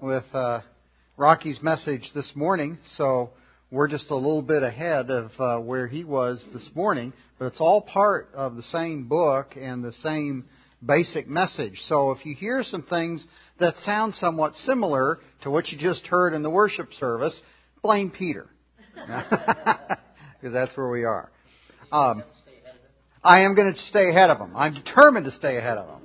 with Rocky's message this morning, so we're just a little bit ahead of where he was this morning, but it's all part of the same book and the same basic message. So if you hear some things that sound somewhat similar to what you just heard in the worship service, blame Peter, because that's where we are. I am going to stay ahead of him. I'm determined to stay ahead of him.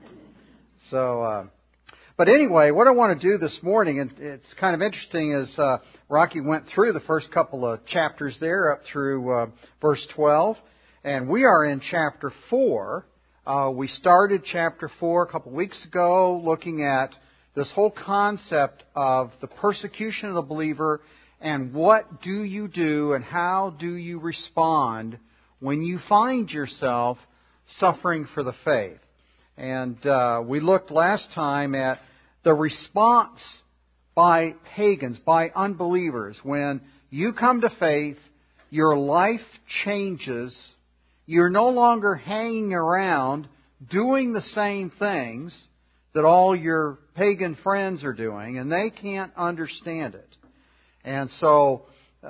So, but anyway, what I want to do this morning, and it's kind of interesting, is Rocky went through the first couple of chapters there up through verse 12, and we are in chapter 4. We started chapter 4 a couple weeks ago looking at this whole concept of the persecution of the believer and what do you do and how do you respond when you find yourself suffering for the faith. And we looked last time at the response by pagans, by unbelievers. When you come to faith, your life changes. You're no longer hanging around doing the same things that all your pagan friends are doing, and they can't understand it. And so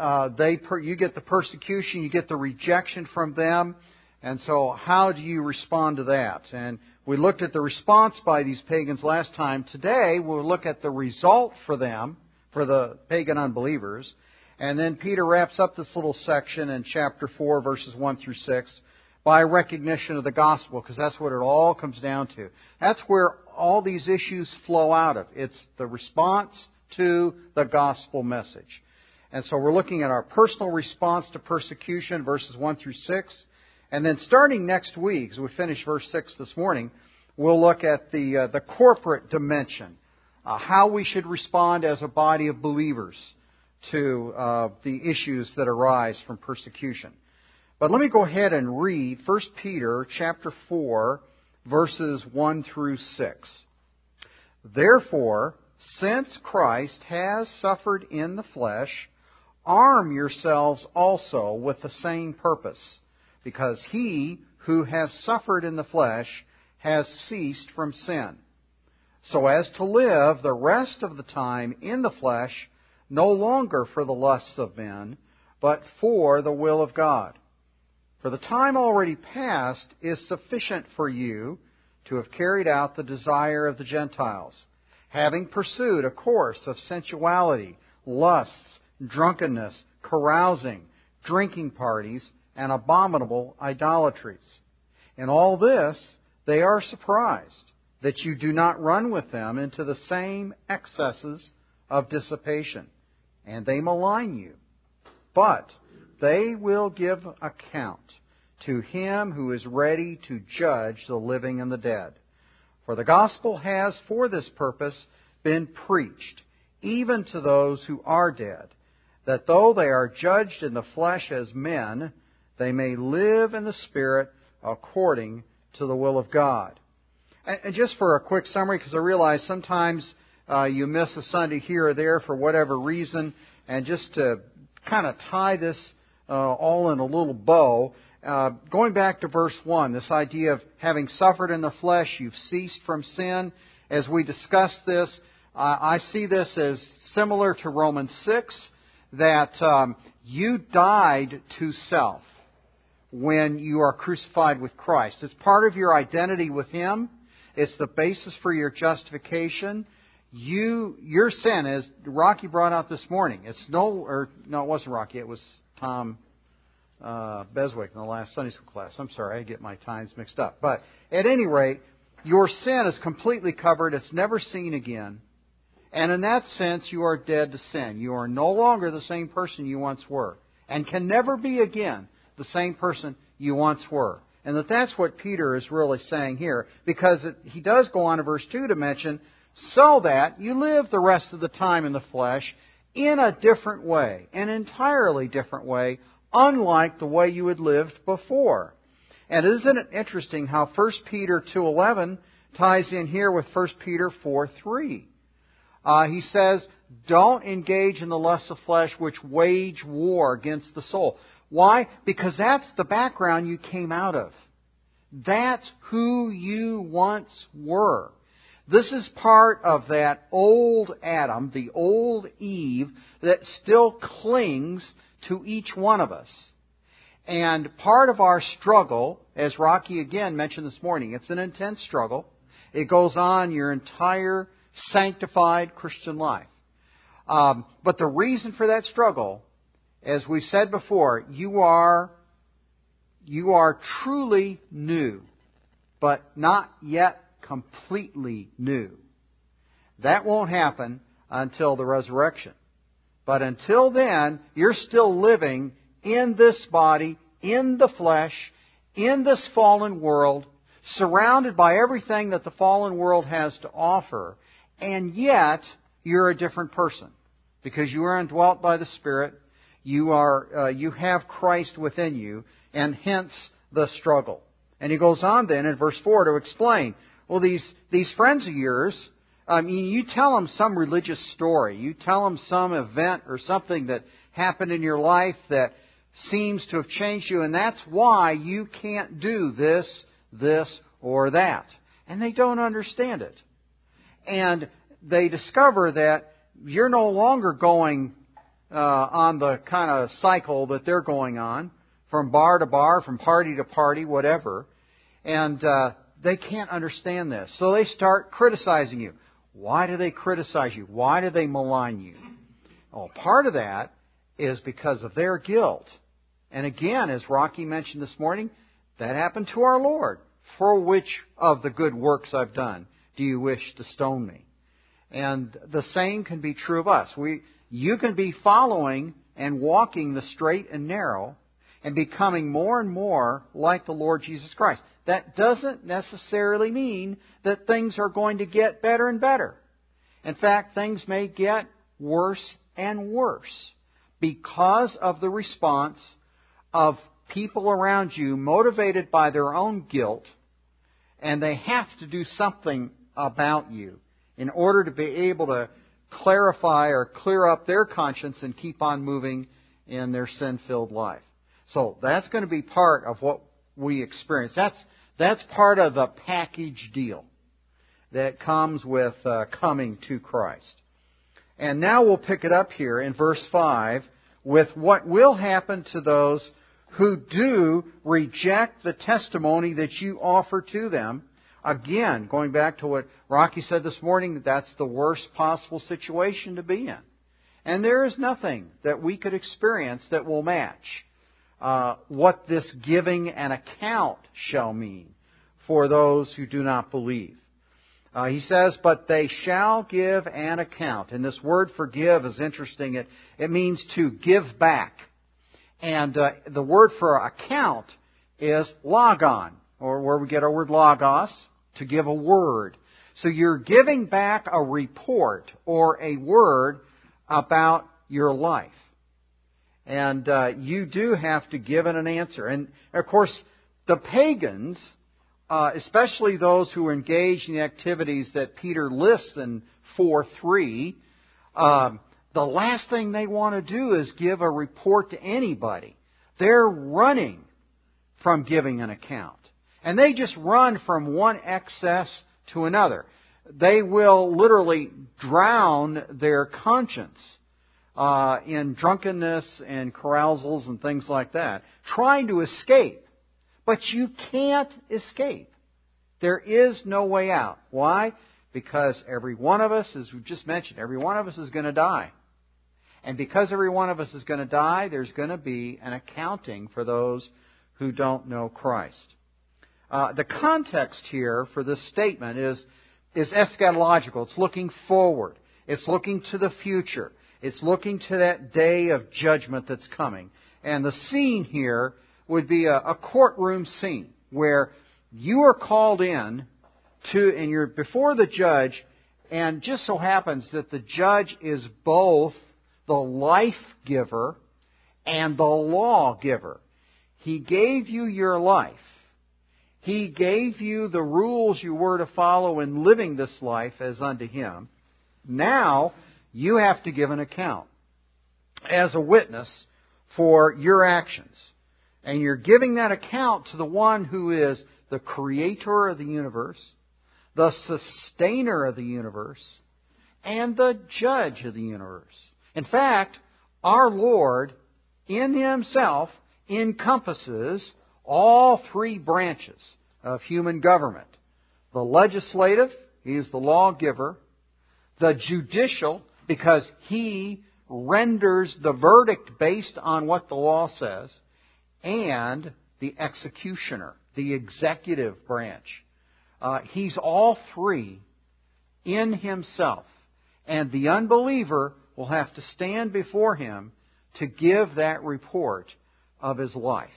you get the persecution, you get the rejection from them. And so how do you respond to that? And we looked at the response by these pagans last time. Today we'll look at the result for them, for the pagan unbelievers. And then Peter wraps up this little section in chapter 4, verses 1 through 6, by recognition of the gospel, because that's what it all comes down to. That's where all these issues flow out of. It's the response to the gospel message. And so we're looking at our personal response to persecution, verses 1 through 6. And then starting next week, as we finish verse 6 this morning, we'll look at the corporate dimension, how we should respond as a body of believers to the issues that arise from persecution. But let me go ahead and read 1 Peter chapter 4, verses 1 through 6. Therefore, since Christ has suffered in the flesh, arm yourselves also with the same purpose, because he who has suffered in the flesh has ceased from sin, so as to live the rest of the time in the flesh, no longer for the lusts of men, but for the will of God. For the time already past is sufficient for you to have carried out the desire of the Gentiles, having pursued a course of sensuality, lusts, drunkenness, carousing, drinking parties, and abominable idolatries. In all this, they are surprised that you do not run with them into the same excesses of dissipation, and they malign you. But they will give account to Him who is ready to judge the living and the dead. For the gospel has for this purpose been preached, even to those who are dead, that though they are judged in the flesh as men, they may live in the Spirit according to the will of God. And just for a quick summary, because I realize sometimes you miss a Sunday here or there for whatever reason, and just to kind of tie this all in a little bow, going back to verse 1, this idea of having suffered in the flesh, you've ceased from sin. As we discuss this, I see this as similar to Romans 6, that you died to self when you are crucified with Christ. It's part of your identity with Him. It's the basis for your justification. Your sin, as Rocky brought out this morning, it wasn't Rocky, it was Tom Beswick in the last Sunday school class. I'm sorry, I get my times mixed up. But at any rate, your sin is completely covered. It's never seen again. And in that sense, you are dead to sin. You are no longer the same person you once were, and can never be again the same person you once were. And that's what Peter is really saying here, because he does go on to verse 2 to mention, so that you live the rest of the time in the flesh in a different way, an entirely different way, unlike the way you had lived before. And isn't it interesting how 1 Peter 2:11 ties in here with 1 Peter 4:3? He says, don't engage in the lusts of flesh which wage war against the soul. Why? Because that's the background you came out of. That's who you once were. This is part of that old Adam, the old Eve, that still clings to each one of us. And part of our struggle, as Rocky again mentioned this morning, it's an intense struggle. It goes on your entire sanctified Christian life. But the reason for that struggle, as we said before, you are truly new, but not yet completely new. That won't happen until the resurrection. But until then, you're still living in this body, in the flesh, in this fallen world, surrounded by everything that the fallen world has to offer, and yet you're a different person because you are indwelt by the Spirit. You have Christ within you, and hence the struggle. And he goes on then in verse 4 to explain, well, these friends of yours, you tell them some religious story. You tell them some event or something that happened in your life that seems to have changed you, and that's why you can't do this, or that. And they don't understand it. And they discover that you're no longer going on the kind of cycle that they're going on, from bar to bar, from party to party, whatever. And they can't understand this. So they start criticizing you. Why do they criticize you? Why do they malign you? Well, part of that is because of their guilt. And again, as Rocky mentioned this morning, that happened to our Lord. For which of the good works I've done do you wish to stone me? And the same can be true of us. You can be following and walking the straight and narrow and becoming more and more like the Lord Jesus Christ. That doesn't necessarily mean that things are going to get better and better. In fact, things may get worse and worse because of the response of people around you motivated by their own guilt, and they have to do something about you in order to be able to clarify or clear up their conscience and keep on moving in their sin-filled life. So that's going to be part of what we experience. That's part of the package deal that comes with coming to Christ. And now we'll pick it up here in verse 5 with what will happen to those who do reject the testimony that you offer to them. Again, going back to what Rocky said this morning, that's the worst possible situation to be in. And there is nothing that we could experience that will match what this giving an account shall mean for those who do not believe. He says, but they shall give an account. And this word for give is interesting. It means to give back. And the word for account is logon, or where we get our word logos, to give a word. So you're giving back a report or a word about your life. And you do have to give it an answer. And, of course, the pagans, especially those who are engaged in the activities that Peter lists in 4:3, the last thing they want to do is give a report to anybody. They're running from giving an account. And they just run from one excess to another. They will literally drown their conscience in drunkenness and carousals and things like that, trying to escape. But you can't escape. There is no way out. Why? Because every one of us, as we just mentioned, every one of us is going to die. And because every one of us is going to die, there's going to be an accounting for those who don't know Christ. The context here for this statement is eschatological. It's looking forward. It's looking to the future. It's looking to that day of judgment that's coming. And the scene here would be a courtroom scene where you are called in and you're before the judge, and just so happens that the judge is both the life giver and the law giver. He gave you your life. He gave you the rules you were to follow in living this life as unto Him. Now, you have to give an account as a witness for your actions. And you're giving that account to the one who is the creator of the universe, the sustainer of the universe, and the judge of the universe. In fact, our Lord in Himself encompasses all three branches of human government. The legislative, He is the lawgiver. The judicial, because He renders the verdict based on what the law says. And the executioner, the executive branch. He's all three in Himself. And the unbeliever will have to stand before Him to give that report of his life.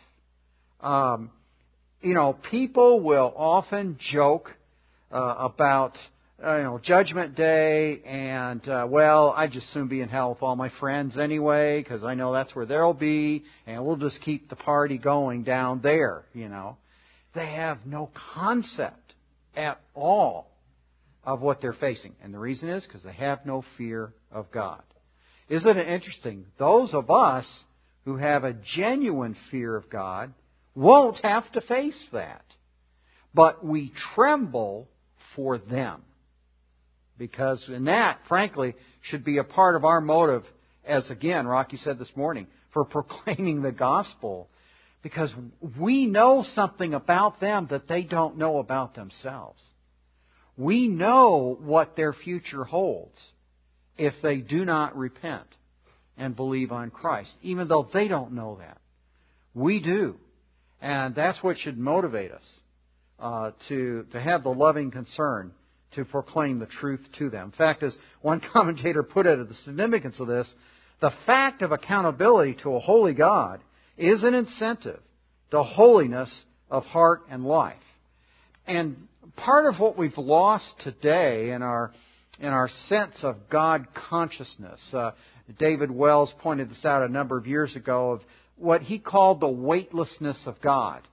People will often joke about Judgment Day and, I'd just soon be in hell with all my friends anyway, because I know that's where they'll be, and we'll just keep the party going down there, They have no concept at all of what they're facing. And the reason is because they have no fear of God. Isn't it interesting? Those of us who have a genuine fear of God won't have to face that. But we tremble for them. Because, and that, frankly, should be a part of our motive, as again, Rocky said this morning, for proclaiming the gospel. Because we know something about them that they don't know about themselves. We know what their future holds if they do not repent and believe on Christ, even though they don't know that. We do. And that's what should motivate us to have the loving concern to proclaim the truth to them. In fact, as one commentator put it, the significance of this, the fact of accountability to a holy God is an incentive to holiness of heart and life. And part of what we've lost today in our sense of God consciousness, David Wells pointed this out a number of years ago, of what he called the weightlessness of God.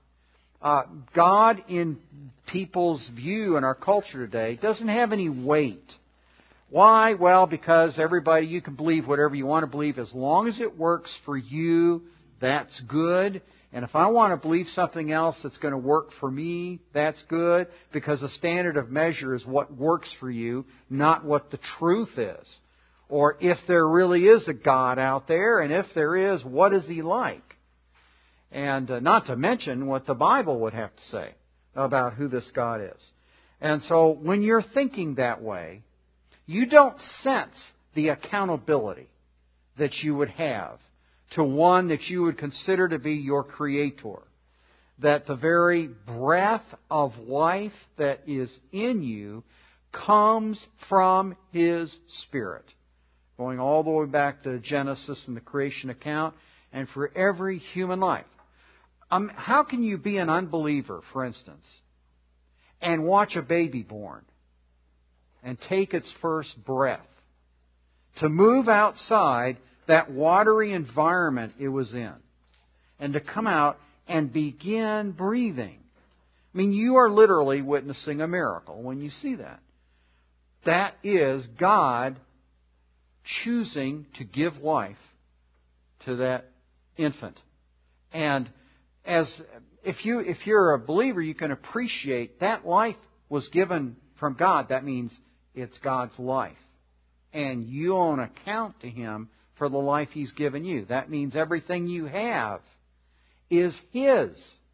God, in people's view in our culture today, doesn't have any weight. Why? Well, because everybody, you can believe whatever you want to believe. As long as it works for you, that's good. And if I want to believe something else that's going to work for me, that's good. Because the standard of measure is what works for you, not what the truth is. Or if there really is a God out there, and if there is, what is He like? And not to mention what the Bible would have to say about who this God is. And so when you're thinking that way, you don't sense the accountability that you would have to one that you would consider to be your Creator. That the very breath of life that is in you comes from His Spirit. Going all the way back to Genesis and the creation account, and for every human life. How can you be an unbeliever, for instance, and watch a baby born and take its first breath, to move outside that watery environment it was in, and to come out and begin breathing? I mean, you are literally witnessing a miracle when you see that. That is God choosing to give life to that infant. And if you're a believer, you can appreciate that life was given from God. That means it's God's life. And you owe an account to Him for the life He's given you. That means everything you have is His.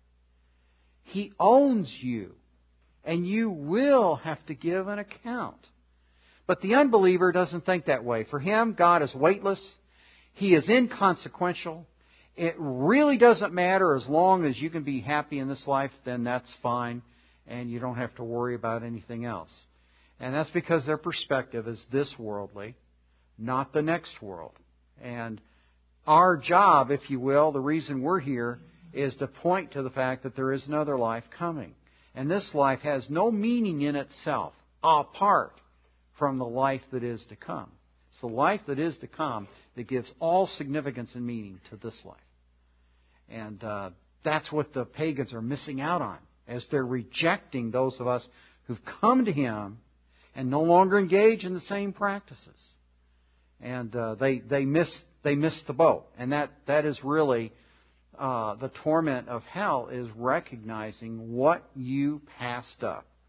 He owns you. And you will have to give an account. But the unbeliever doesn't think that way. For him, God is weightless. He is inconsequential. It really doesn't matter. As long as you can be happy in this life, then that's fine. And you don't have to worry about anything else. And that's because their perspective is this worldly, not the next world. And our job, if you will, the reason we're here, is to point to the fact that there is another life coming. And this life has no meaning in itself, apart from the life that is to come. It's the life that is to come that gives all significance and meaning to this life. And that's what the pagans are missing out on, as they're rejecting those of us who've come to Him and no longer engage in the same practices. And they miss the boat. And that is really the torment of hell, is recognizing what you passed up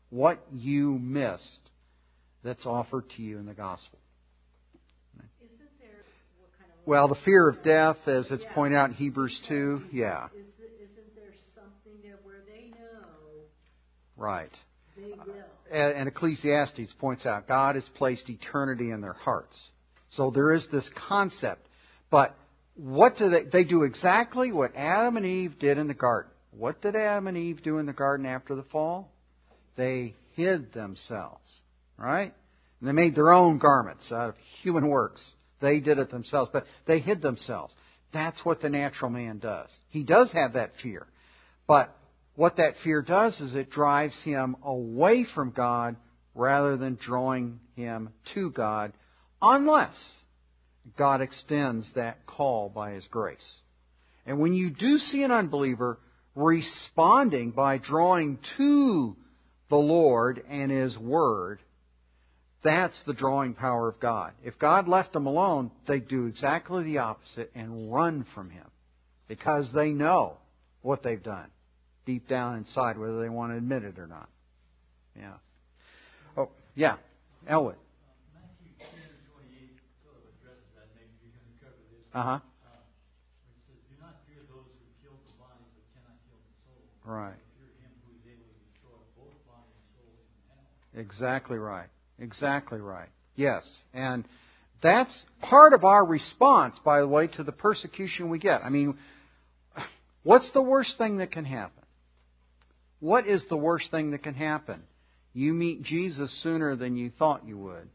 what you missed that's offered to you in the gospel. Isn't there what kind of... Well, the fear of death, as it's pointed out in Hebrews 2, yeah. Isn't there something there where they know Right. they will? And Ecclesiastes points out God has placed eternity in their hearts. So there is this concept. But what do they do? Exactly what Adam and Eve did in the garden. What did Adam and Eve do in the garden after the fall? They hid themselves. Right? And they made their own garments out of human works. They did it themselves, but they hid themselves. That's what the natural man does. He does have that fear. But what that fear does is it drives him away from God rather than drawing him to God, unless God extends that call by His grace. And when you do see an unbeliever responding by drawing to the Lord and His Word, that's the drawing power of God. If God left them alone, they'd do exactly the opposite and run from Him, because they know what they've done deep down inside, whether they want to admit it or not. Yeah. Oh, yeah. Elwood. Matthew 10:28 sort of addresses that. Maybe you're going to cover this. Uh-huh. It says, "Do not fear those who kill the body but cannot kill the soul. Right. But fear Him who is able to destroy both body and soul in hell." Exactly right. Exactly right. Yes. And that's part of our response, by the way, to the persecution we get. I mean, what's the worst thing that can happen? What is the worst thing that can happen? You meet Jesus sooner than you thought you would.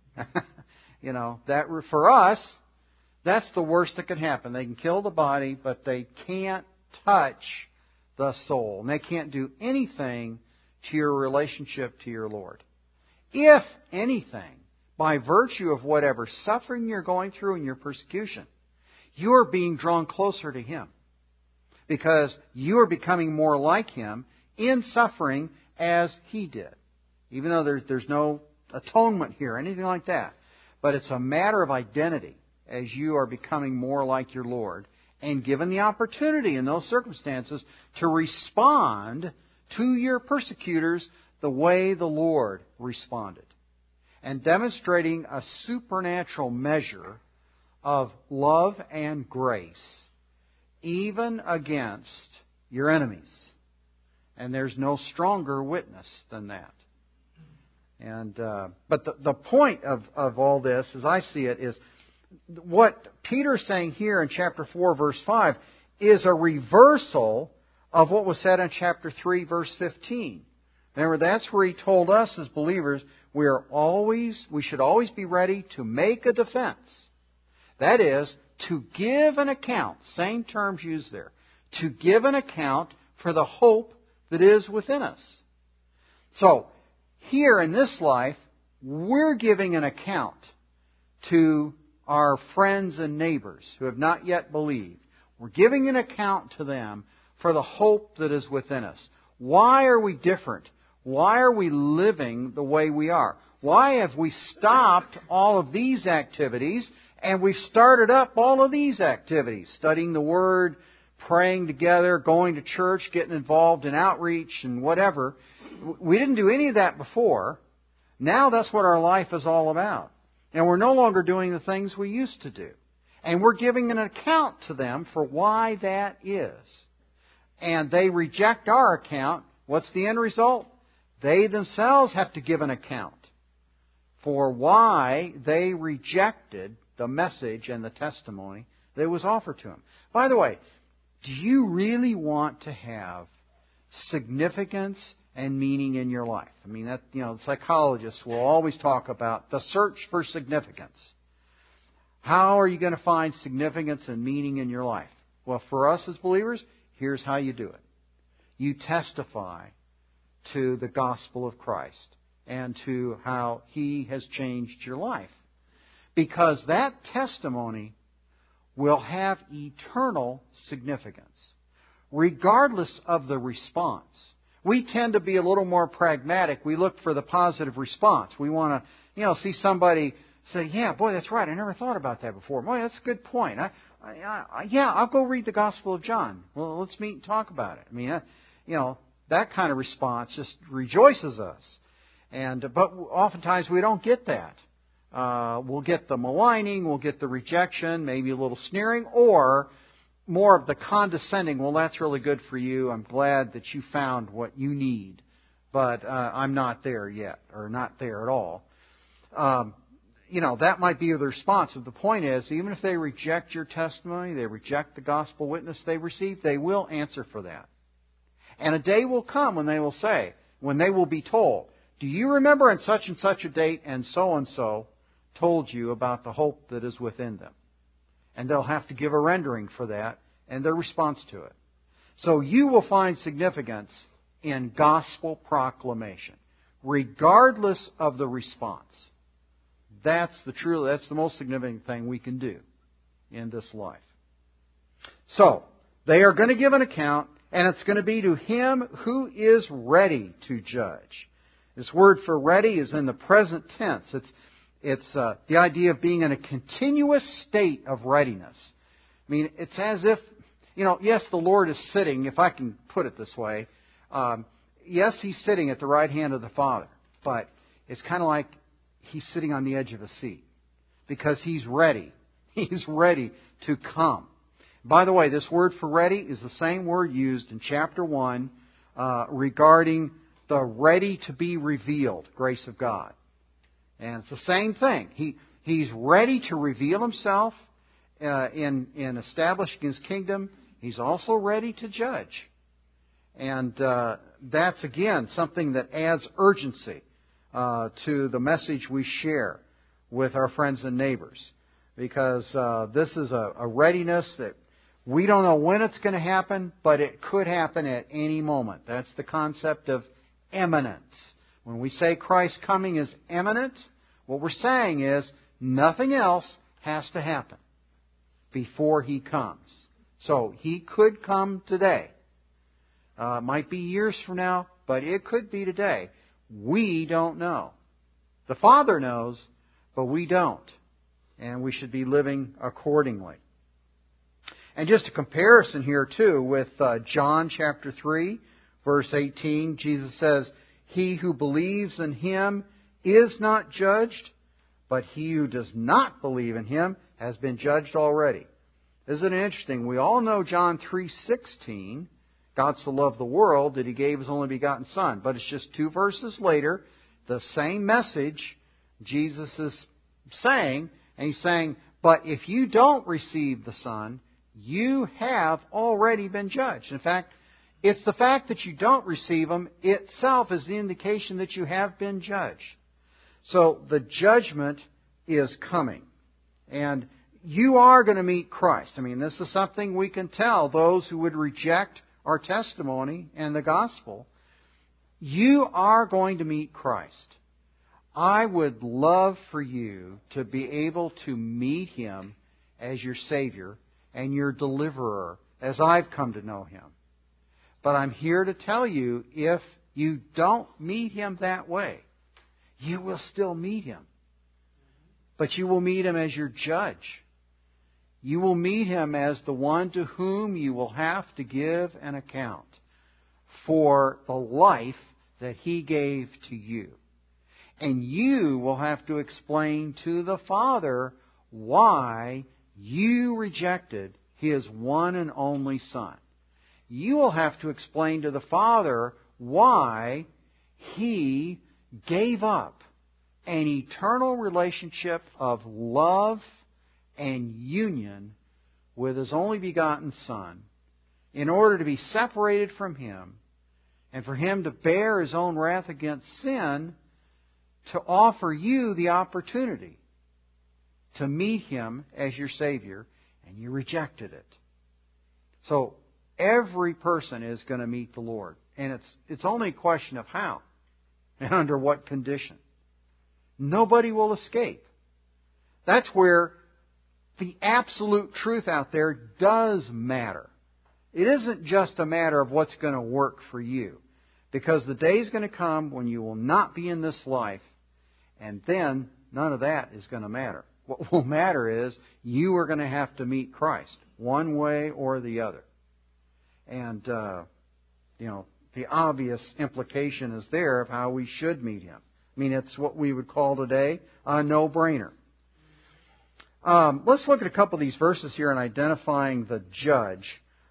You know, that for us, that's the worst that can happen. They can kill the body, but they can't touch the soul. And they can't do anything to your relationship to your Lord. If anything, by virtue of whatever suffering you're going through in your persecution, you're being drawn closer to Him. Because you are becoming more like Him in suffering as He did. Even though there's no atonement here, anything like that. But it's a matter of identity as you are becoming more like your Lord, and given the opportunity in those circumstances to respond to your persecutors the way the Lord responded, and demonstrating a supernatural measure of love and grace even against your enemies. And there's no stronger witness than that. And but the point of all this, as I see it, is what Peter's saying here in chapter 4, verse 5, is a reversal of what was said in chapter 3, verse 15. Remember, that's where he told us as believers, we should always be ready to make a defense. That is, to give an account, same terms used there, to give an account for the hope that is within us. So, here in this life, we're giving an account to our friends and neighbors who have not yet believed. We're giving an account to them for the hope that is within us. Why are we different? Why are we living the way we are? Why have we stopped all of these activities and we've started up all of these activities? Studying the Word, praying together, going to church, getting involved in outreach and whatever. We didn't do any of that before. Now that's what our life is all about. And we're no longer doing the things we used to do. And we're giving an account to them for why that is. And they reject our account. What's the end result? They themselves have to give an account for why they rejected the message and the testimony that was offered to them. By the way, do you really want to have significance and meaning in your life? I mean, that, psychologists will always talk about the search for significance. How are you going to find significance and meaning in your life? Well, for us as believers, here's how you do it. You testify to the gospel of Christ and to how He has changed your life. Because that testimony will have eternal significance, regardless of the response. We tend to be a little more pragmatic. We look for the positive response. We want to, see somebody say, yeah, boy, that's right. I never thought about that before. Boy, that's a good point. I'll go read the Gospel of John. Well, let's meet and talk about it. I mean, that kind of response just rejoices us. But oftentimes we don't get that. We'll get the maligning, we'll get the rejection, maybe a little sneering, or more of the condescending, well, that's really good for you. I'm glad that you found what you need, but I'm not there yet, or not there at all. That might be the response. But the point is, even if they reject your testimony, they reject the gospel witness they received, they will answer for that. And a day will come when they will say, when they will be told, do you remember on such and such a date and so told you about the hope that is within them? And they'll have to give a rendering for that and their response to it. So you will find significance in gospel proclamation, regardless of the response. That's the most significant thing we can do in this life. So, they are going to give an account, and it's going to be to him who is ready to judge. This word for ready is in the present tense. It's the idea of being in a continuous state of readiness. I mean, it's as if, yes, the Lord is sitting, if I can put it this way. Yes, He's sitting at the right hand of the Father, but it's kind of like He's sitting on the edge of a seat because He's ready. He's ready to come. By the way, this word for ready is the same word used in chapter 1 regarding the ready to be revealed grace of God. And it's the same thing. He's ready to reveal Himself in establishing His kingdom. He's also ready to judge. And that's, again, something that adds urgency to the message we share with our friends and neighbors. Because this is a readiness that we don't know when it's going to happen, but it could happen at any moment. That's the concept of imminence. When we say Christ's coming is imminent, what we're saying is nothing else has to happen before He comes. So He could come today. It might be years from now, but it could be today. We don't know. The Father knows, but we don't. And we should be living accordingly. And just a comparison here, too, with John chapter 3, verse 18, Jesus says, he who believes in Him is not judged, but he who does not believe in Him has been judged already. Isn't it interesting? We all know John 3:16, God so loved the world that He gave His only begotten Son. But it's just 2 verses later, the same message Jesus is saying, and He's saying, but if you don't receive the Son, you have already been judged. In fact, it's the fact that you don't receive Him itself is the indication that you have been judged. So the judgment is coming. And you are going to meet Christ. I mean, this is something we can tell those who would reject our testimony and the gospel. You are going to meet Christ. I would love for you to be able to meet Him as your Savior and your deliverer as I've come to know Him. But I'm here to tell you, if you don't meet Him that way, you will still meet Him. But you will meet Him as your judge. You will meet Him as the one to whom you will have to give an account for the life that He gave to you. And you will have to explain to the Father why you rejected His one and only Son. You will have to explain to the Father why He gave up an eternal relationship of love and union with His only begotten Son in order to be separated from Him and for Him to bear His own wrath against sin to offer you the opportunity to meet Him as your Savior, and you rejected it. So every person is going to meet the Lord, and it's only a question of how and under what condition. Nobody will escape. That's where the absolute truth out there does matter. It isn't just a matter of what's going to work for you. Because the day is going to come when you will not be in this life, and then none of that is going to matter. What will matter is you are going to have to meet Christ, one way or the other. And, the obvious implication is there of how we should meet Him. I mean, it's what we would call today a no-brainer. Let's look at a couple of these verses here in identifying the judge.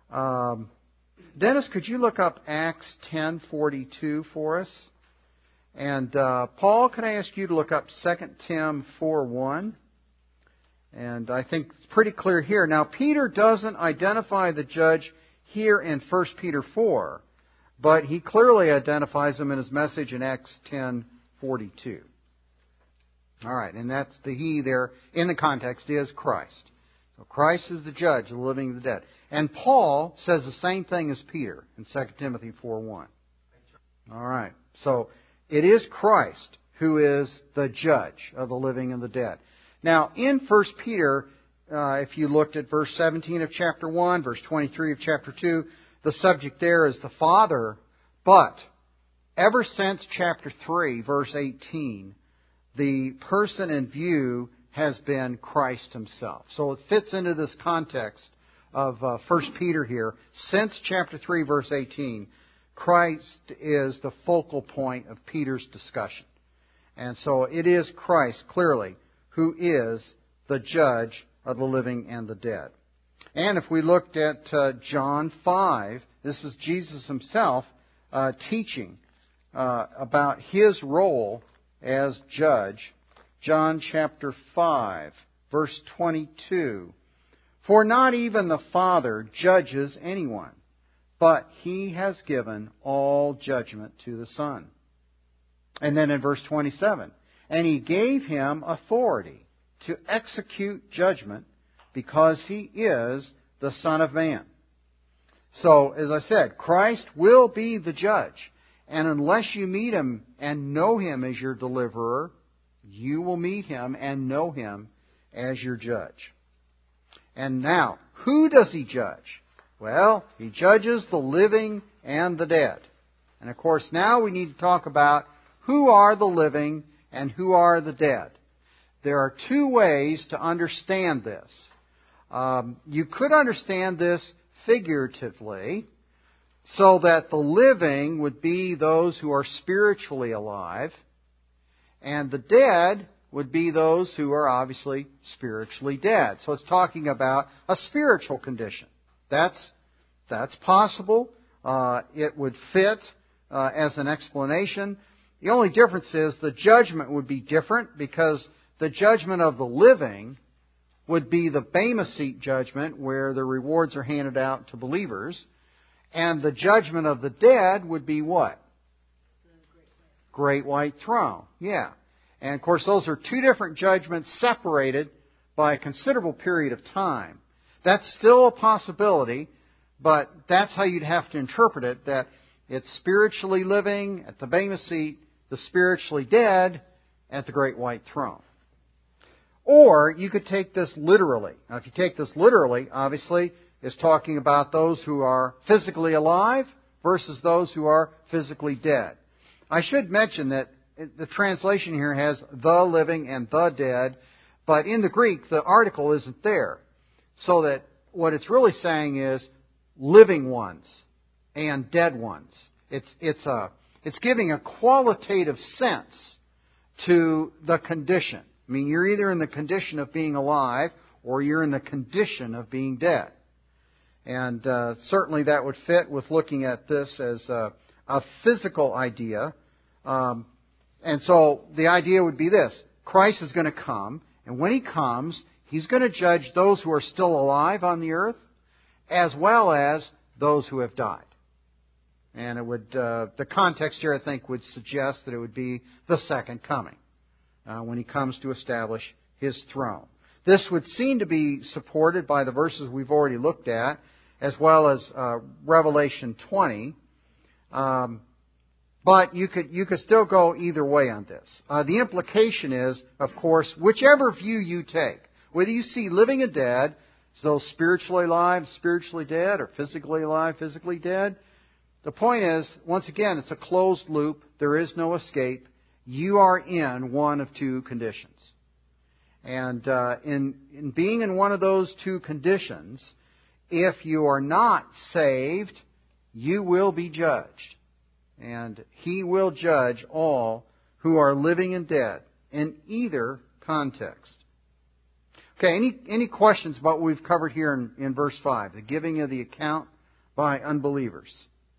Dennis, could you look up Acts 10:42 for us? And Paul, can I ask you to look up 2 Tim 4:1? And I think it's pretty clear here. Now, Peter doesn't identify the judge here in 1 Peter 4, but he clearly identifies him in his message in Acts 10:42. All right, and that's the he there in the context is Christ. So Christ is the judge of the living and the dead. And Paul says the same thing as Peter in 2 Timothy 4:1. All right, so it is Christ who is the judge of the living and the dead. Now, in 1 Peter, if you looked at verse 17 of chapter 1, verse 23 of chapter 2, the subject there is the Father. But ever since chapter 3, verse 18, the person in view has been Christ Himself. So it fits into this context of 1 Peter here. Since chapter 3, verse 18, Christ is the focal point of Peter's discussion. And so it is Christ, clearly, who is the judge of the living and the dead. And if we looked at John 5, this is Jesus Himself teaching about His role as judge. John chapter 5, verse 22. For not even the Father judges anyone, but He has given all judgment to the Son. And then in verse 27, and He gave Him authority to execute judgment because He is the Son of Man. So, as I said, Christ will be the judge. And unless you meet Him and know Him as your deliverer, you will meet Him and know Him as your judge. And now, who does He judge? Well, He judges the living and the dead. And of course, now we need to talk about who are the living and who are the dead. There are two ways to understand this. You could understand this figuratively, so that the living would be those who are spiritually alive, and the dead would be those who are obviously spiritually dead. So it's talking about a spiritual condition. That's possible. It would fit as an explanation. The only difference is the judgment would be different, because the judgment of the living would be the Bema Seat judgment, where the rewards are handed out to believers. And the judgment of the dead would be what? Great White Throne. Yeah. And of course, those are two different judgments separated by a considerable period of time. That's still a possibility, but that's how you'd have to interpret it, that it's spiritually living at the Bema Seat, the spiritually dead at the Great White Throne. Or you could take this literally. Now, if you take this literally, obviously, it's talking about those who are physically alive versus those who are physically dead. I should mention that the translation here has the living and the dead, but in the Greek, the article isn't there. So that what it's really saying is living ones and dead ones. It's giving a qualitative sense to the condition. I mean, you're either in the condition of being alive or you're in the condition of being dead. And certainly that would fit with looking at this as a physical idea. And so the idea would be this. Christ is going to come, and when He comes, He's going to judge those who are still alive on the earth, as well as those who have died. And it would the context here, I think, would suggest that it would be the second coming, when He comes to establish His throne. This would seem to be supported by the verses we've already looked at, as well as Revelation 20. But you could still go either way on this. The implication is, of course, whichever view you take, whether you see living and dead, so spiritually alive, spiritually dead, or physically alive, physically dead, the point is, once again, it's a closed loop. There is no escape. You are in one of two conditions. And in being in one of those two conditions, if you are not saved, you will be judged. And He will judge all who are living and dead in either context. Okay, any questions about what we've covered here in verse 5, the giving of the account by unbelievers?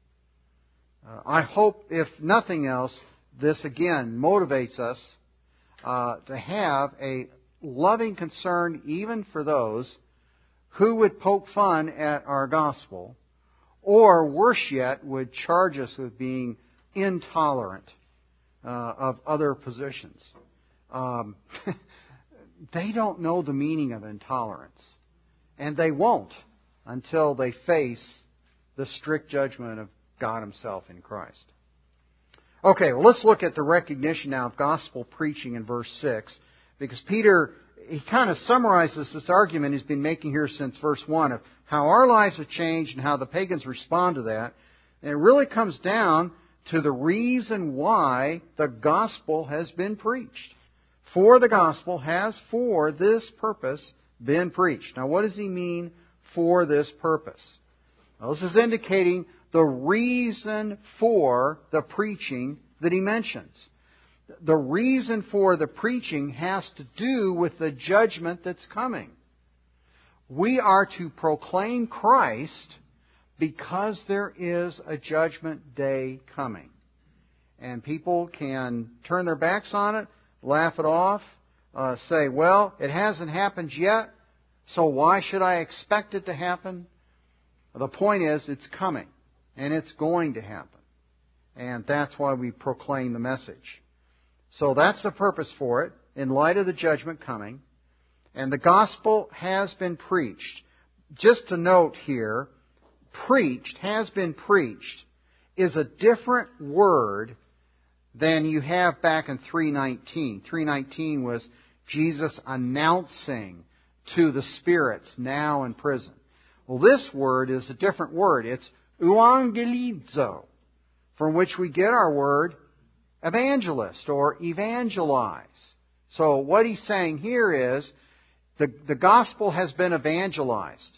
I hope, if nothing else, this again motivates us to have a loving concern even for those who would poke fun at our gospel, or worse yet, would charge us with being intolerant of other positions. They don't know the meaning of intolerance, and they won't until they face the strict judgment of God Himself in Christ. Okay, well, let's look at the recognition now of gospel preaching in verse 6, because Peter, he kind of summarizes this argument he's been making here since verse 1 of how our lives have changed and how the pagans respond to that. And it really comes down to the reason why the gospel has been preached. For the gospel has, for this purpose, been preached. Now, what does he mean, for this purpose? Well, this is indicating the reason for the preaching that he mentions. The reason for the preaching has to do with the judgment that's coming. We are to proclaim Christ because there is a judgment day coming. And people can turn their backs on it, laugh it off, say, well, it hasn't happened yet, so why should I expect it to happen? The point is, it's coming, and it's going to happen. And that's why we proclaim the message. So that's the purpose for it, in light of the judgment coming. And the gospel has been preached. Just to note here, preached, has been preached, is a different word than you have back in 3:19. 3:19 was Jesus announcing to the spirits now in prison. Well, this word is a different word. It's euangelizo, from which we get our word evangelist or evangelize. So what he's saying here is the gospel has been evangelized.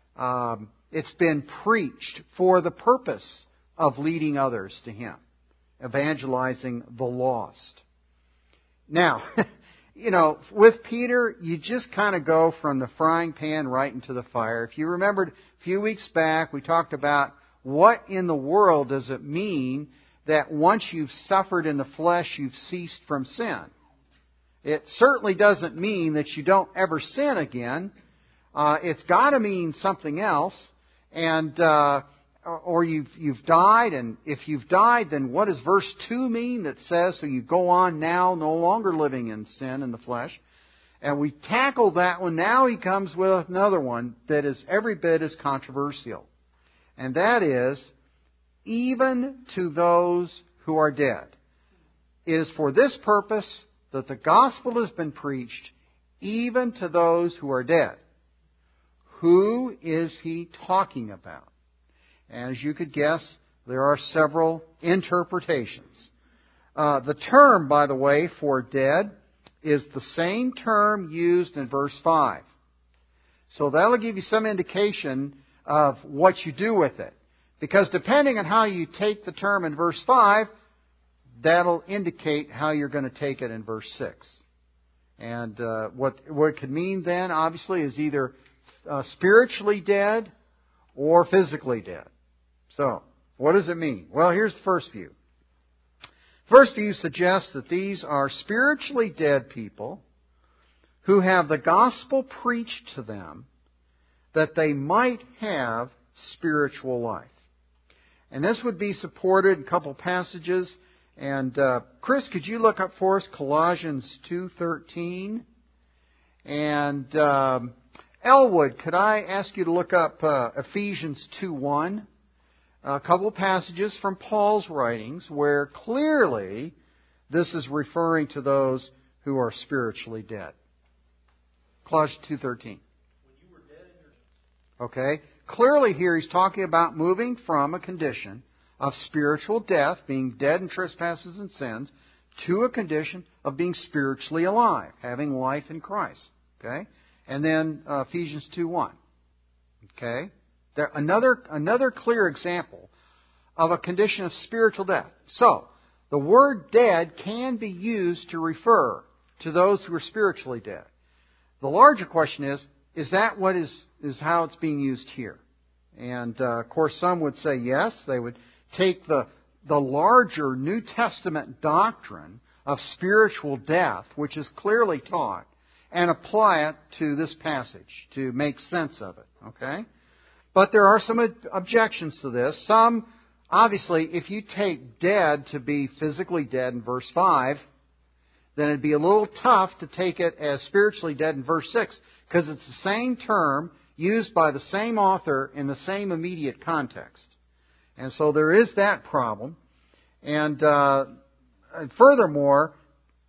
It's been preached for the purpose of leading others to Him, evangelizing the lost. Now, with Peter, you just kind of go from the frying pan right into the fire. If you remembered a few weeks back, we talked about what in the world does it mean that once you've suffered in the flesh, you've ceased from sin. It certainly doesn't mean that you don't ever sin again. It's got to mean something else, and or you've died. And if you've died, then what does verse 2 mean that says, so you go on now, no longer living in sin in the flesh? And we tackled that one. Now he comes with another one that is every bit as controversial, and that is, even to those who are dead. It is for this purpose that the gospel has been preached, even to those who are dead. Who is he talking about? As you could guess, there are several interpretations. The term, by the way, for dead is the same term used in verse 5. So that'll give you some indication of what you do with it. Because depending on how you take the term in verse 5, that'll indicate how you're going to take it in verse 6. And what it could mean then, obviously, is either spiritually dead or physically dead. So, what does it mean? Well, here's the first view. First view suggests that these are spiritually dead people who have the gospel preached to them that they might have spiritual life. And this would be supported in a couple passages. And Chris, could you look up for us Colossians 2:13? And Elwood, could I ask you to look up Ephesians 2:1? A couple passages from Paul's writings where clearly this is referring to those who are spiritually dead. Colossians 2:13. Okay. Clearly here he's talking about moving from a condition of spiritual death, being dead in trespasses and sins, to a condition of being spiritually alive, having life in Christ. Okay? And then Ephesians 2:1. Okay? There, another clear example of a condition of spiritual death. So, the word dead can be used to refer to those who are spiritually dead. The larger question is that what is how it's being used here? And, of course, some would say yes. They would take the larger New Testament doctrine of spiritual death, which is clearly taught, and apply it to this passage to make sense of it. Okay? But there are some objections to this. Some, obviously, if you take dead to be physically dead in verse 5, then it'd be a little tough to take it as spiritually dead in verse 6, because it's the same term used by the same author in the same immediate context. And so there is that problem. And furthermore,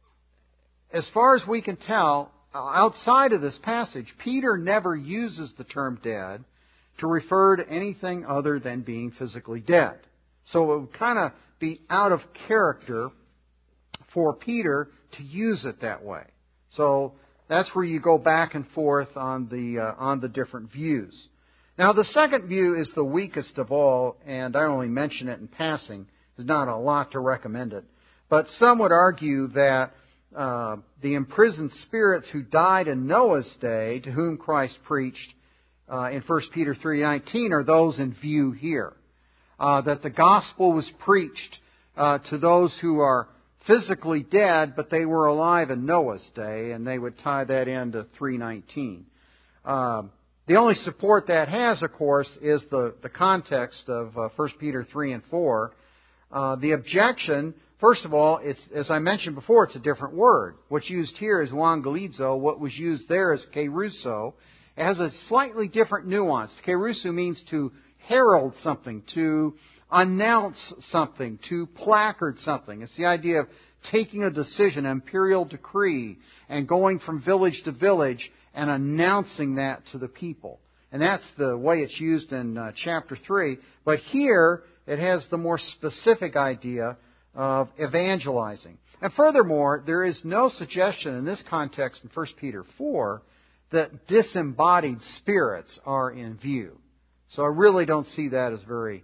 as far as we can tell, outside of this passage, Peter never uses the term dead to refer to anything other than being physically dead. So it would kind of be out of character for Peter to use it that way. So that's where you go back and forth on the different views. Now, the second view is the weakest of all, and I only mention it in passing. There's not a lot to recommend it. But some would argue that the imprisoned spirits who died in Noah's day, to whom Christ preached in 1 Peter 3:19, are those in view here. That the gospel was preached to those who are physically dead, but they were alive in Noah's day, and they would tie that into 3:19. The only support that has, of course, is the context of 1 Peter 3 and 4. The objection, first of all, it's, as I mentioned before, it's a different word. What's used here is euangelizo. What was used there is kerusso. It has a slightly different nuance. Kerusso means to herald something, to announce something, to placard something. It's the idea of taking a decision, an imperial decree, and going from village to village and announcing that to the people. And that's the way it's used in chapter 3. But here, it has the more specific idea of evangelizing. And furthermore, there is no suggestion in this context in 1 Peter 4 that disembodied spirits are in view. So I really don't see that as very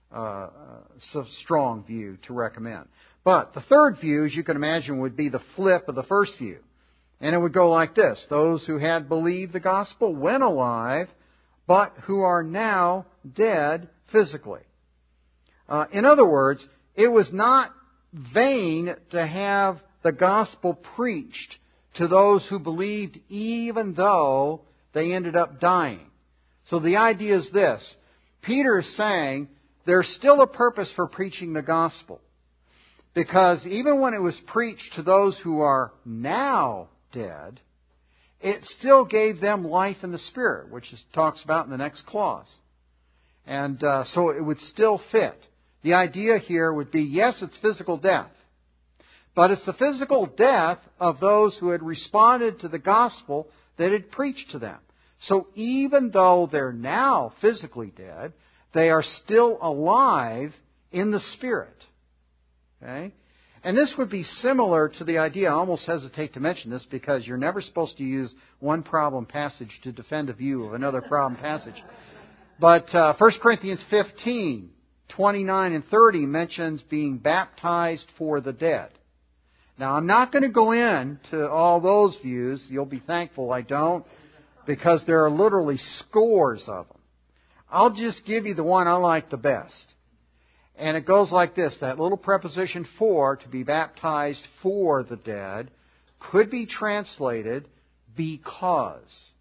strong view to recommend. But the third view, as you can imagine, would be the flip of the first view. And it would go like this. Those who had believed the gospel when alive, but who are now dead physically. In other words, it was not vain to have the gospel preached to those who believed even though they ended up dying. So the idea is this. Peter is saying there's still a purpose for preaching the gospel. Because even when it was preached to those who are now dead, it still gave them life in the Spirit, which is talks about in the next clause. And so it would still fit. The idea here would be, yes, it's physical death. But it's the physical death of those who had responded to the gospel that had preached to them. So even though they're now physically dead, they are still alive in the Spirit. Okay? And this would be similar to the idea, I almost hesitate to mention this because you're never supposed to use one problem passage to defend a view of another problem passage. But 1 Corinthians 15, 29 and 30 mentions being baptized for the dead. Now, I'm not going to go into all those views. You'll be thankful I don't, because there are literally scores of them. I'll just give you the one I like the best. And it goes like this. That little preposition for, to be baptized for the dead, could be translated because.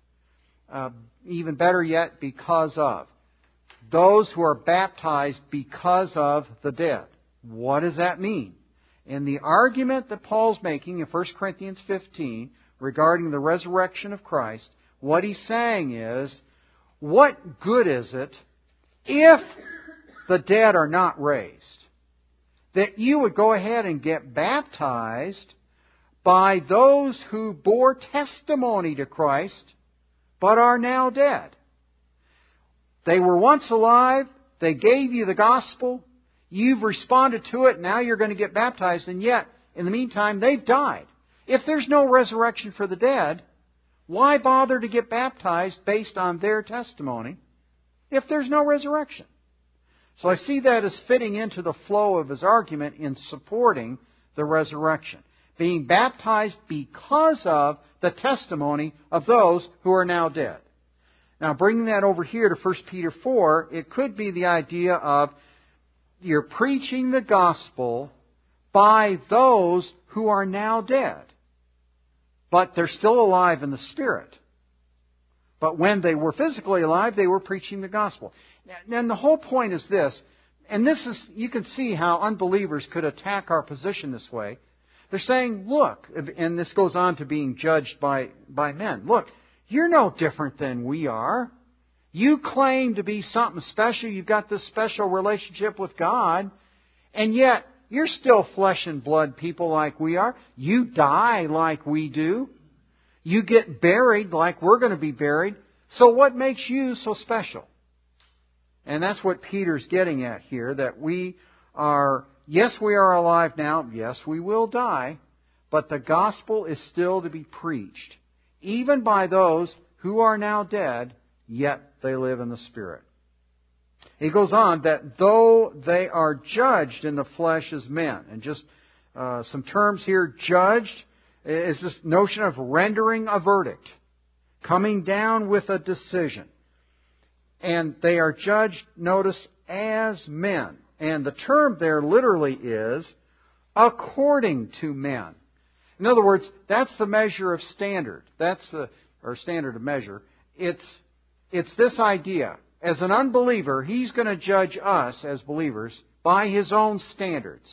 Even better yet, because of. Those who are baptized because of the dead. What does that mean? In the argument that Paul's making in 1 Corinthians 15 regarding the resurrection of Christ, what he's saying is, what good is it if the dead are not raised? That you would go ahead and get baptized by those who bore testimony to Christ but are now dead. They were once alive, they gave you the gospel, you've responded to it, now you're going to get baptized, and yet, in the meantime, they've died. If there's no resurrection for the dead, why bother to get baptized based on their testimony if there's no resurrection? So I see that as fitting into the flow of his argument in supporting the resurrection. Being baptized because of the testimony of those who are now dead. Now, bringing that over here to 1 Peter 4, it could be the idea of you're preaching the gospel by those who are now dead. But they're still alive in the Spirit. But when they were physically alive, they were preaching the gospel. And the whole point is this, and this is, you can see how unbelievers could attack our position this way. They're saying, look, and this goes on to being judged by men. Look, you're no different than we are. You claim to be something special. You've got this special relationship with God. And yet, you're still flesh and blood people like we are. You die like we do. You get buried like we're going to be buried. So what makes you so special? And that's what Peter's getting at here, that we are, yes, we are alive now. Yes, we will die. But the gospel is still to be preached, even by those who are now dead, yet they live in the Spirit. He goes on that though they are judged in the flesh as men, and just some terms here, judged is this notion of rendering a verdict, coming down with a decision. And they are judged, notice, as men. And the term there literally is according to men. In other words, that's the measure of standard. Or standard of measure. It's this idea. As an unbeliever, he's going to judge us as believers by his own standards,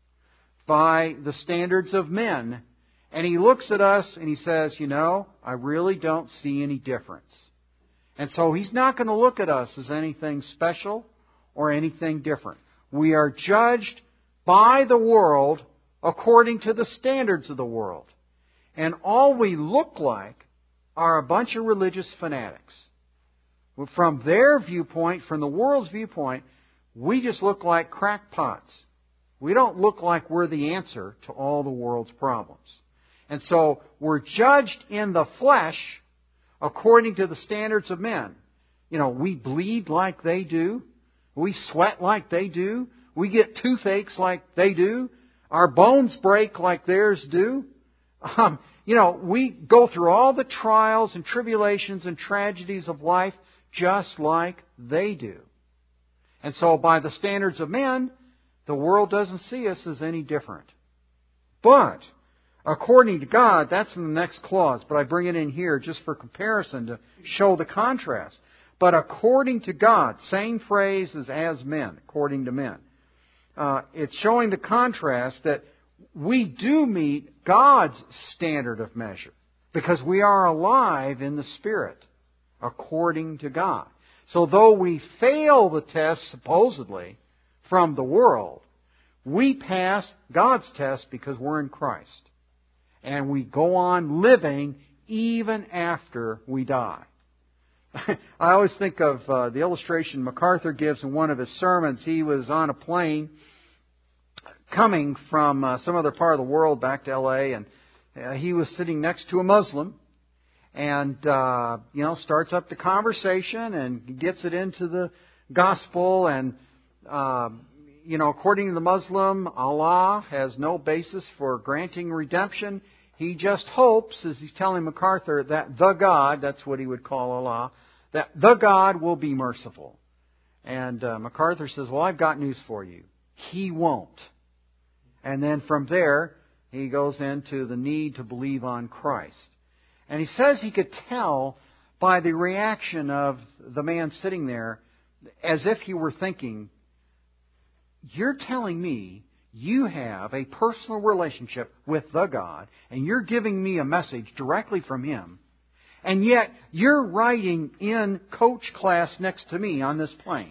by the standards of men. And he looks at us and he says, you know, I really don't see any difference. And so he's not going to look at us as anything special or anything different. We are judged by the world according to the standards of the world. And all we look like are a bunch of religious fanatics. From their viewpoint, from the world's viewpoint, we just look like crackpots. We don't look like we're the answer to all the world's problems. And so we're judged in the flesh according to the standards of men. You know, we bleed like they do. We sweat like they do. We get toothaches like they do. Our bones break like theirs do. We go through all the trials and tribulations and tragedies of life just like they do. And so by the standards of men, the world doesn't see us as any different. But according to God, that's in the next clause, but I bring it in here just for comparison to show the contrast. But according to God, same phrase as men, according to men. It's showing the contrast that we do meet God's standard of measure because we are alive in the Spirit, according to God. So though we fail the test, supposedly, from the world, we pass God's test because we're in Christ. And we go on living even after we die. I always think of the illustration MacArthur gives in one of his sermons. He was on a plane coming from some other part of the world back to L.A., and he was sitting next to a Muslim. And, starts up the conversation and gets it into the gospel. And, according to the Muslim, Allah has no basis for granting redemption. He just hopes, as he's telling MacArthur, that the God, that's what he would call Allah, that the God will be merciful. And MacArthur says, well, I've got news for you. He won't. And then from there, he goes into the need to believe on Christ. And he says he could tell by the reaction of the man sitting there as if he were thinking, you're telling me you have a personal relationship with the God, and you're giving me a message directly from Him, and yet you're riding in coach class next to me on this plane.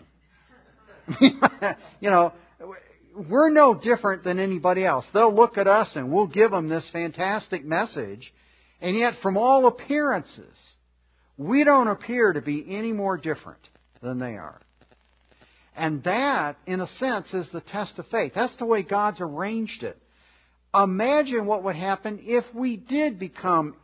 We're no different than anybody else. They'll look at us and we'll give them this fantastic message, and yet from all appearances, we don't appear to be any more different than they are. And that, in a sense, is the test of faith. That's the way God's arranged it. Imagine what would happen if we did become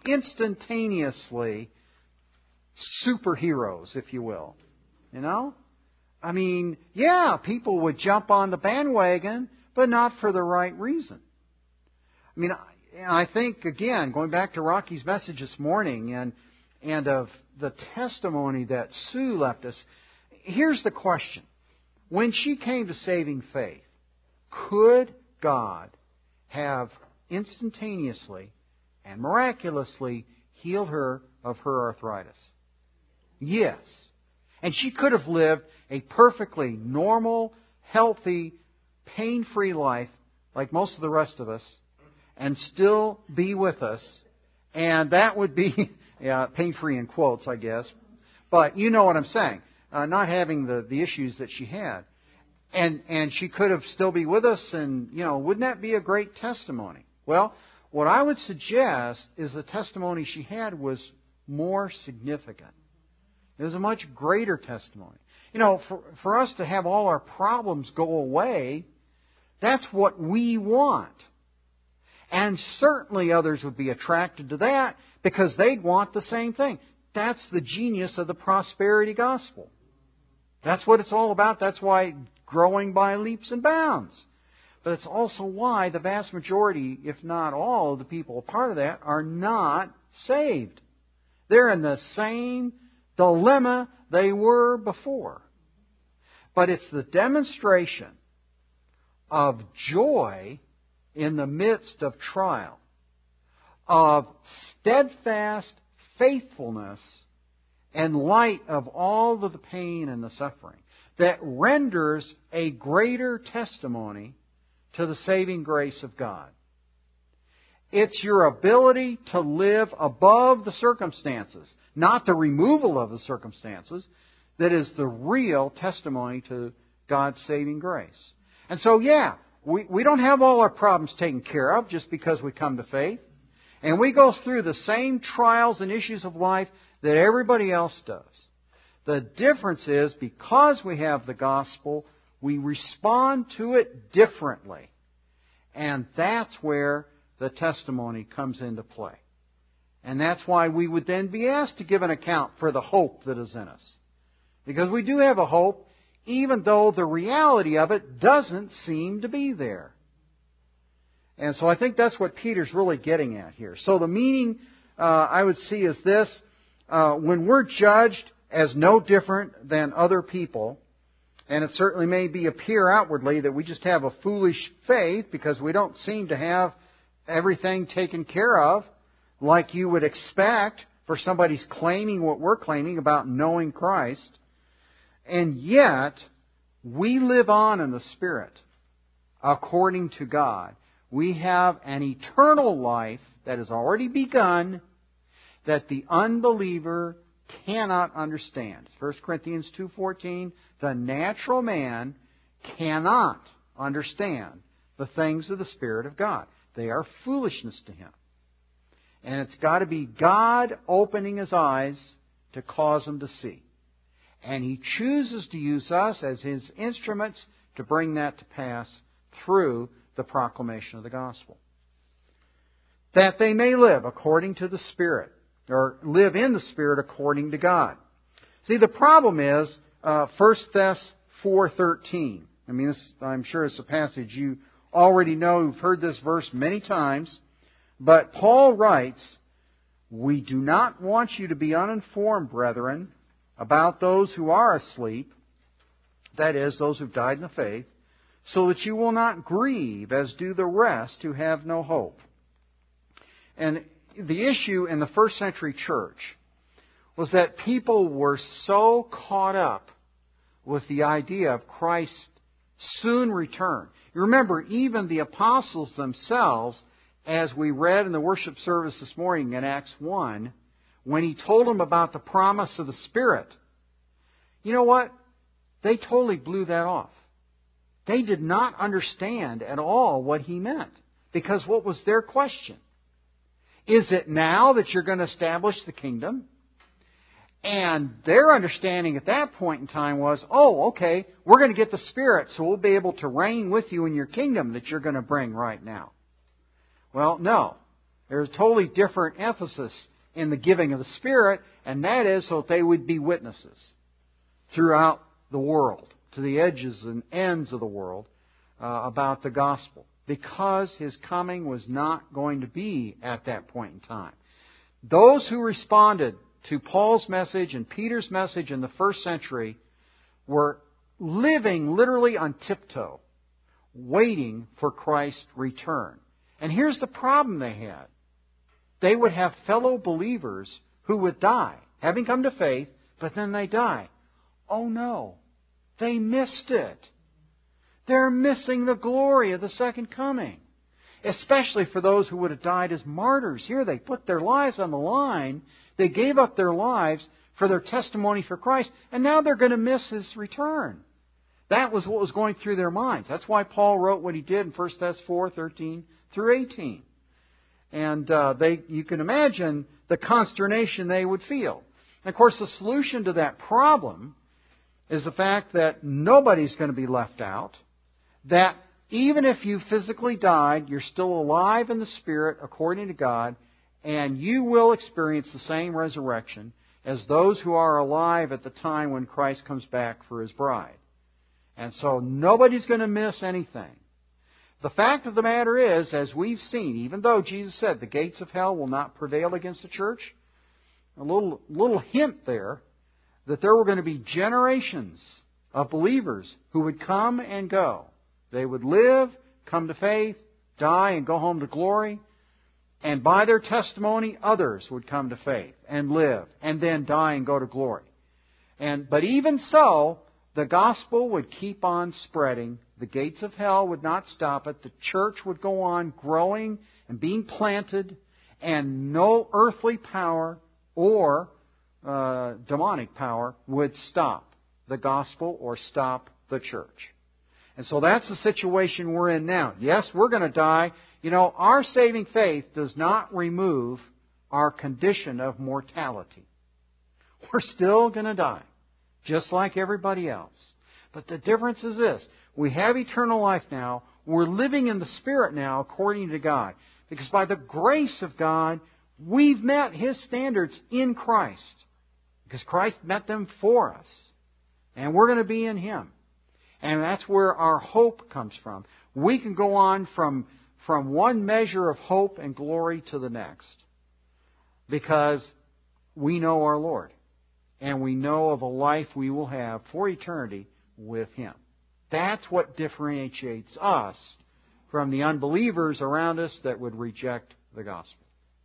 instantaneously superheroes, if you will. I mean, yeah, people would jump on the bandwagon, but not for the right reason. I mean, I think, again, going back to Rocky's message this morning and of the testimony that Sue left us, here's the question. When she came to saving faith, could God have instantaneously and miraculously healed her of her arthritis? Yes. And she could have lived a perfectly normal, healthy, pain-free life like most of the rest of us and still be with us. And that would be, pain-free in quotes, I guess. But you know what I'm saying. Not having the issues that she had. And she could have still be with us, and, wouldn't that be a great testimony? Well, what I would suggest is the testimony she had was more significant. It was a much greater testimony. For us to have all our problems go away, that's what we want. And certainly others would be attracted to that because they'd want the same thing. That's the genius of the prosperity gospel. That's what it's all about. That's why growing by leaps and bounds. But it's also why the vast majority, if not all, of the people a part of that are not saved. They're in the same dilemma they were before. But it's the demonstration of joy in the midst of trial, of steadfast faithfulness in light of all of the pain and the suffering, that renders a greater testimony to the saving grace of God. It's your ability to live above the circumstances, not the removal of the circumstances, that is the real testimony to God's saving grace. And so, we don't have all our problems taken care of just because we come to faith. And we go through the same trials and issues of life that everybody else does. The difference is, because we have the gospel, we respond to it differently. And that's where the testimony comes into play. And that's why we would then be asked to give an account for the hope that is in us. Because we do have a hope, even though the reality of it doesn't seem to be there. And so I think that's what Peter's really getting at here. So the meaning, I would see, is this. When we're judged as no different than other people, and it certainly may appear outwardly that we just have a foolish faith because we don't seem to have everything taken care of like you would expect for somebody's claiming what we're claiming about knowing Christ. And yet, we live on in the Spirit according to God. We have an eternal life that has already begun that the unbeliever cannot understand. 1 Corinthians 2:14, the natural man cannot understand the things of the Spirit of God. They are foolishness to him. And it's got to be God opening his eyes to cause him to see. And He chooses to use us as His instruments to bring that to pass through the proclamation of the gospel. That they may live according to the Spirit, or live in the Spirit according to God. See, the problem is 1 Thess 4:13. I'm sure it's a passage you already know. You've heard this verse many times. But Paul writes, "We do not want you to be uninformed, brethren, about those who are asleep," that is, those who've died in the faith, "so that you will not grieve as do the rest who have no hope." And the issue in the first century church was that people were so caught up with the idea of Christ's soon return. You remember, even the apostles themselves, as we read in the worship service this morning in Acts 1, when He told them about the promise of the Spirit, you know what? They totally blew that off. They did not understand at all what He meant. Because what was their question? Is it now that you're going to establish the kingdom? And their understanding at that point in time was, okay, we're going to get the Spirit, so we'll be able to reign with you in your kingdom that you're going to bring right now. Well, no. There's a totally different emphasis in the giving of the Spirit, and that is so that they would be witnesses throughout the world, to the edges and ends of the world, about the gospel, because His coming was not going to be at that point in time. Those who responded to Paul's message and Peter's message in the first century were living literally on tiptoe, waiting for Christ's return. And here's the problem they had. They would have fellow believers who would die, having come to faith, but then they die. Oh no, they missed it. They're missing the glory of the second coming. Especially for those who would have died as martyrs. Here they put their lives on the line. They gave up their lives for their testimony for Christ. And now they're going to miss His return. That was what was going through their minds. That's why Paul wrote what he did in 1 Thess 4:13 through 18. And you can imagine the consternation they would feel. And of course, the solution to that problem is the fact that nobody's going to be left out. That even if you physically died, you're still alive in the Spirit according to God, and you will experience the same resurrection as those who are alive at the time when Christ comes back for His bride. And so nobody's going to miss anything. The fact of the matter is, as we've seen, even though Jesus said the gates of hell will not prevail against the church, a little hint there that there were going to be generations of believers who would come and go. They would live, come to faith, die, and go home to glory. And by their testimony, others would come to faith and live, and then die and go to glory. But even so, the gospel would keep on spreading. The gates of hell would not stop it. The church would go on growing and being planted, and no earthly power or demonic power would stop the gospel or stop the church. And so that's the situation we're in now. Yes, we're going to die. You know, our saving faith does not remove our condition of mortality. We're still going to die, just like everybody else. But the difference is this. We have eternal life now. We're living in the Spirit now according to God. Because by the grace of God, we've met His standards in Christ. Because Christ met them for us. And we're going to be in Him. And that's where our hope comes from. We can go on from one measure of hope and glory to the next. Because we know our Lord. And we know of a life we will have for eternity with Him. That's what differentiates us from the unbelievers around us that would reject the gospel.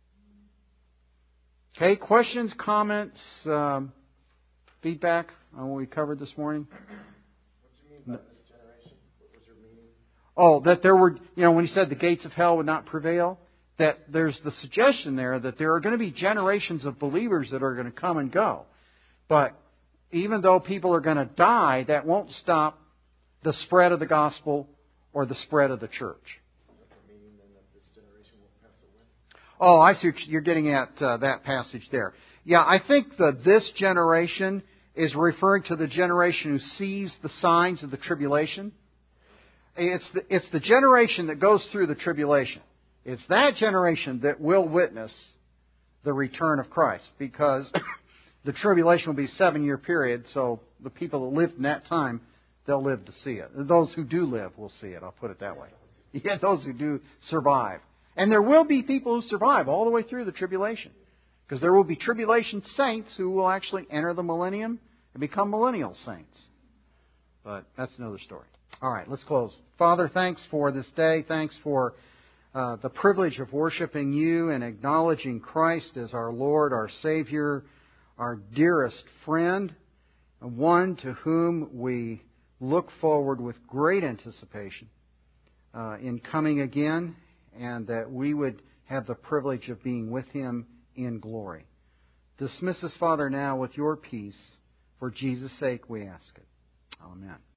Okay, questions, comments, feedback on what we covered this morning? What do you mean by this generation? What was your meaning? Oh, that there were, when He said the gates of hell would not prevail, that there's the suggestion there that there are going to be generations of believers that are going to come and go. But even though people are going to die, that won't stop the spread of the gospel or the spread of the church. Meaning then that this generation will pass away? Oh, I see what you're getting at that passage there. Yeah, I think that this generation is referring to the generation who sees the signs of the tribulation. It's the generation that goes through the tribulation. It's that generation that will witness the return of Christ, because the tribulation will be a 7-year period, so the people that lived in that time, they'll live to see it. Those who do live will see it, I'll put it that way. Yeah, those who do survive. And there will be people who survive all the way through the tribulation. Because there will be tribulation saints who will actually enter the millennium and become millennial saints. But that's another story. All right, let's close. Father, thanks for this day. Thanks for the privilege of worshiping You and acknowledging Christ as our Lord, our Savior, our dearest friend, one to whom we look forward with great anticipation in coming again, and that we would have the privilege of being with Him in glory. Dismiss us, Father, now with Your peace. For Jesus' sake we ask it. Amen.